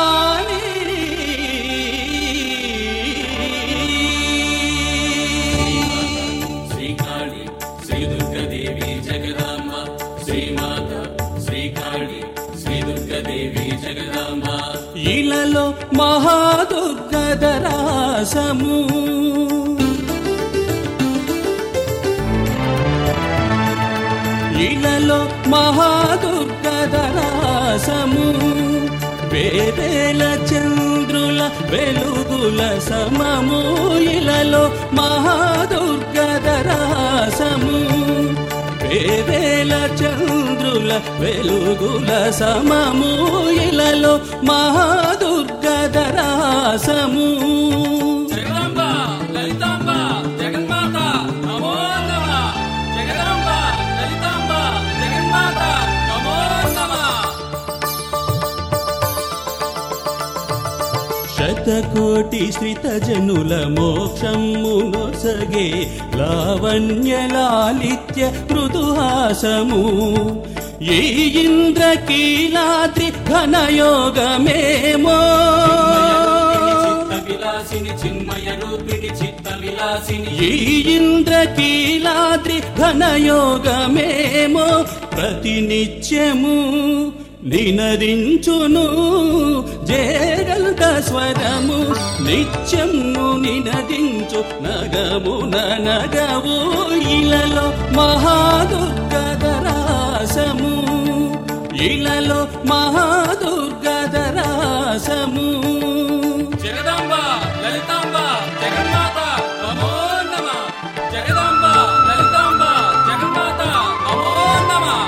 భవానీ శ్రీకాళి శ్రీ దుర్గాదేవి జగదాంబ శ్రీమాత శ్రీకాళి శ్రీ దుర్గాదేవి జగదాంబ ఇలలో మహాదుర్గదరాసము ఇలలో మహాదుర్గదరాసము వేవేల చంద్రుల వెలుగుల సమము ఇలలో మహాదుర్గదరాసము వేవేల చంద్రుల వెలుగుల సమము ఇలలో మహాదుర్గదరాసము జగదాంబ లలితాంబ జగన్మాత నమో నమః జగదాంబ లలితాంబ జగన్మాత నమో నమః శతకోటి శ్రితజనుల మోక్షమునొసగే లావణ్య లాలిత్య మృదుహాసము ఈ ఇంద్రకీలాద్రి ఘనయోగమేమో విలాసిని చిన్మయ రూపిణి చిత్త విలాసిని ఈ ఇంద్రకీలాద్రి ఘనయోగమేమో ప్రతినిత్యము నినదించును జేగల్ద స్వరము నిత్యము నినదించు నగమున నగవు ఇలలో మహాదుర్గదరాసము ఇలలో మహాదుర్గదరాసము జగదాంబ లలితాంబ జగన్మాత నమో నమః జగదాంబ లలితాంబ జగన్మాత నమో నమః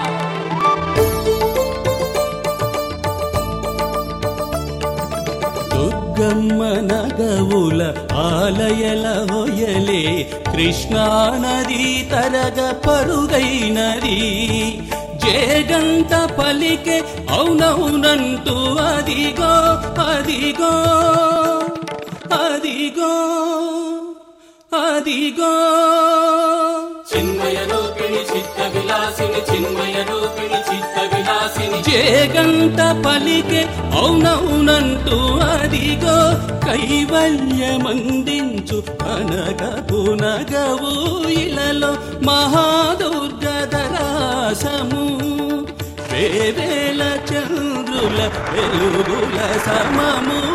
దుర్గమ్మ నగవుల ఆలయల హొయలే కృష్ణానది తరగ పరుగైనది జేగంట పలికే అవునవునంటూ అదిగో అదిగో అదిగో అదిగో చిన్మయ రూపిణి చిత్త విలాసిని చిన్మయ రూపిణి చిత్త విలాసిని జేగంట పలికే అవునవునంటూ అదిగో కైవల్యమందించు అనగపు నగవు ఇలలో మహాదుర్గదరాసము వేవేల చంద్రుల వెలుగుల సమము